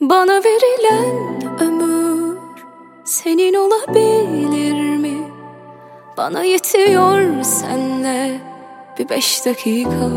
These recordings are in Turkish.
Bana verilen ömür senin olabilir mi? Bana yetiyor senle bir 5 dakika.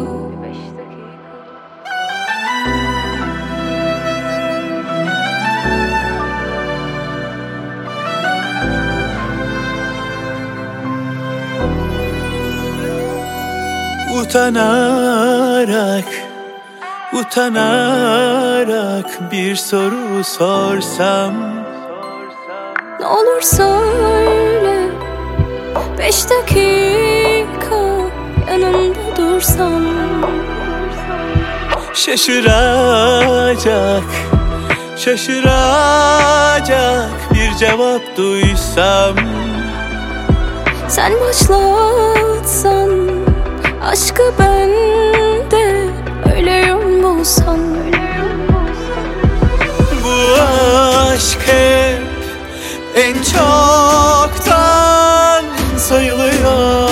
Utanarak bir soru sorsam, Ne olur söyle, 5 dakika yanında dursam. şaşıracak bir cevap duysam. Sen başlatsan aşkı bende, öyle yol bulsan. Bu aşk hep en çoktan sayılıyor.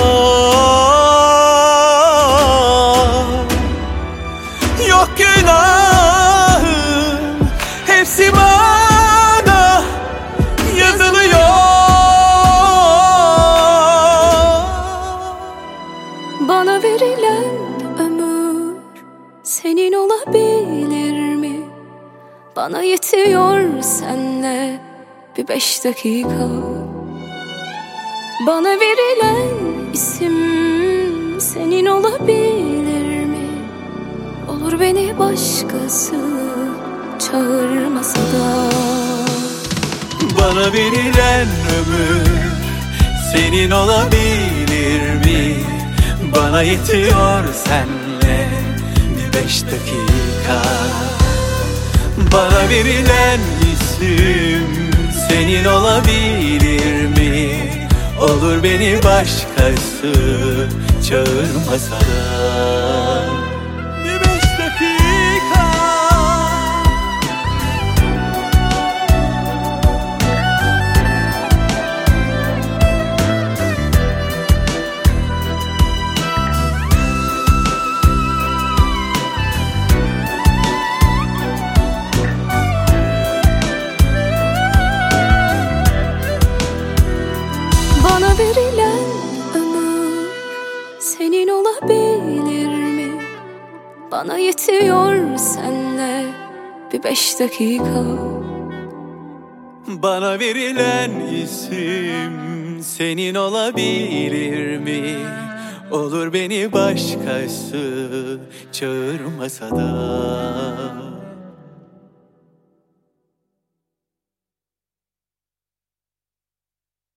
Yok günahım, hepsi bana yazılıyor. Bana verilen ömür senin olabilir mi? Bana yetiyor senle bir 5 dakika. Bana verilen isim senin olabilir mi? Olur beni başkası çağırmasa da. Bana verilen ömür senin olabilir mi? Bana yetiyor senle bir 5 dakika. Bana verilen isim senin olabilir mi? Olur beni başkası çağırmasa da. Bir 5 dakika. Bana verilen ömür senin olabilir mi? Bana yetiyor senle bir 5 dakika. Bana verilen isim senin olabilir mi? Olur beni başkası çağırmasa da.